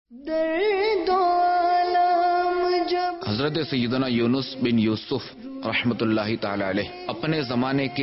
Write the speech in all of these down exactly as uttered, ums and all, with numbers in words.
حضرت سیدنا یونس بن یوسف رحمت اللہ تعالی علیہ اپنے زمانے کے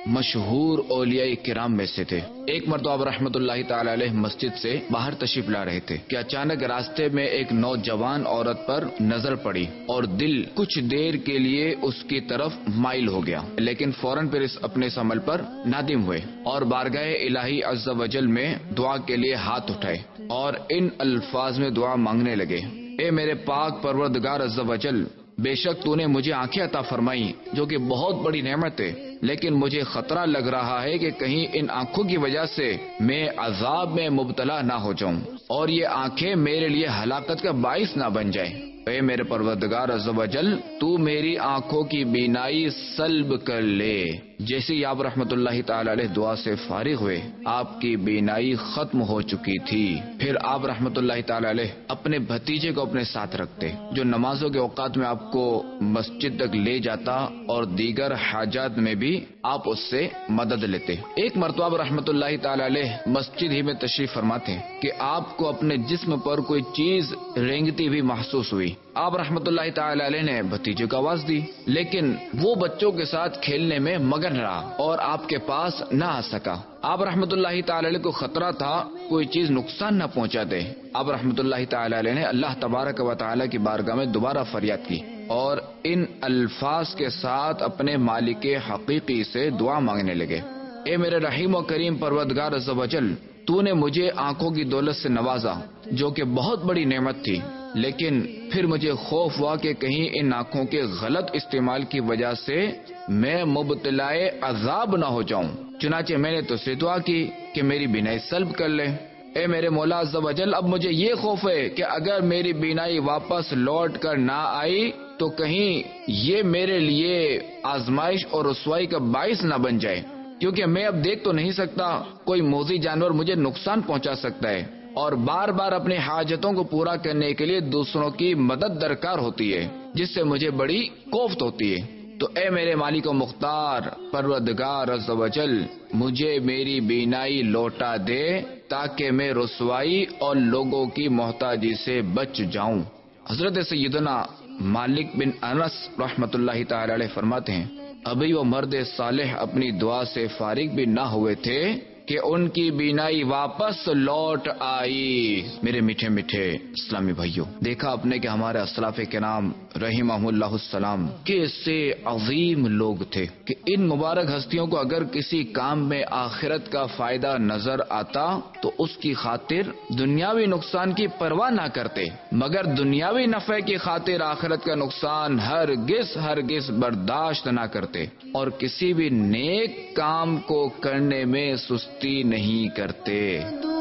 مشہور اولیاء کرام میں سے تھے۔ ایک مرتبہ رحمت اللہ تعالی علیہ مسجد سے باہر تشریف لا رہے تھے کہ اچانک راستے میں ایک نوجوان عورت پر نظر پڑی اور دل کچھ دیر کے لیے اس کی طرف مائل ہو گیا، لیکن فوراً پھر اس اپنے اس عمل پر نادم ہوئے اور بارگاہ الہی عز و جل میں دعا کے لیے ہاتھ اٹھائے اور ان الفاظ میں دعا مانگنے لگے: اے میرے پاک پروردگار عز و جل، بے شک تو نے مجھے آنکھیں عطا فرمائی جو کہ بہت بڑی نعمت ہے، لیکن مجھے خطرہ لگ رہا ہے کہ کہیں ان آنکھوں کی وجہ سے میں عذاب میں مبتلا نہ ہو جاؤں اور یہ آنکھیں میرے لیے ہلاکت کا باعث نہ بن جائیں۔ اے میرے پروردگار عز و جل، تو میری آنکھوں کی بینائی سلب کر لے۔ جیسے ہی آپ رحمت اللہ تعالی علیہ دعا سے فارغ ہوئے، آپ کی بینائی ختم ہو چکی تھی۔ پھر آپ رحمت اللہ تعالی علیہ اپنے بھتیجے کو اپنے ساتھ رکھتے جو نمازوں کے اوقات میں آپ کو مسجد تک لے جاتا اور دیگر حاجات میں بھی آپ اس سے مدد لیتے۔ ایک مرتبہ رحمت اللہ تعالی علیہ مسجد ہی میں تشریف فرماتے کہ آپ کو اپنے جسم پر کوئی چیز رینگتی ہوئی محسوس ہوئی۔ آپ رحمت اللہ تعالی علیہ نے بھتیجے کو آواز دی، لیکن وہ بچوں کے ساتھ کھیلنے میں مگن رہا اور آپ کے پاس نہ آ سکا۔ آپ رحمت اللہ تعالی علیہ کو خطرہ تھا کوئی چیز نقصان نہ پہنچا دے۔ آپ رحمت اللہ تعالی علیہ نے اللہ تبارک و تعالی کی بارگاہ میں دوبارہ فریاد کی اور ان الفاظ کے ساتھ اپنے مالک حقیقی سے دعا مانگنے لگے: اے میرے رحیم و کریم پروردگار عز و جل، تو نے مجھے آنکھوں کی دولت سے نوازا جو کہ بہت بڑی نعمت تھی، لیکن پھر مجھے خوف ہوا کہ کہیں ان آنکھوں کے غلط استعمال کی وجہ سے میں مبتلا عذاب نہ ہو جاؤں۔ چنانچہ میں نے تو سے دعا کی کہ میری بینائی سلب کر لے۔ اے میرے مولا عز و جل، اب مجھے یہ خوف ہے کہ اگر میری بینائی واپس لوٹ کر نہ آئی تو کہیں یہ میرے لیے آزمائش اور رسوائی کا باعث نہ بن جائے، کیونکہ میں اب دیکھ تو نہیں سکتا، کوئی موذی جانور مجھے نقصان پہنچا سکتا ہے اور بار بار اپنی حاجتوں کو پورا کرنے کے لیے دوسروں کی مدد درکار ہوتی ہے، جس سے مجھے بڑی کوفت ہوتی ہے۔ تو اے میرے مالک و مختار پروردگار عز و جل، مجھے میری بینائی لوٹا دے تاکہ میں رسوائی اور لوگوں کی محتاجی سے بچ جاؤں۔ حضرت سیدنا مالک بن انس رحمت اللہ تعالی علیہ فرماتے ہیں، ابھی وہ مرد صالح اپنی دعا سے فارغ بھی نہ ہوئے تھے کہ ان کی بینائی واپس لوٹ آئی۔ میرے میٹھے میٹھے اسلامی بھائیوں، دیکھا آپ نے کہ ہمارے اسلاف کرام رحمہم اللہ السلام کیسے عظیم لوگ تھے کہ ان مبارک ہستیوں کو اگر کسی کام میں آخرت کا فائدہ نظر آتا تو اس کی خاطر دنیاوی نقصان کی پرواہ نہ کرتے، مگر دنیاوی نفع کی خاطر آخرت کا نقصان ہرگز ہرگز برداشت نہ کرتے اور کسی بھی نیک کام کو کرنے میں سستی نہیں کرتے۔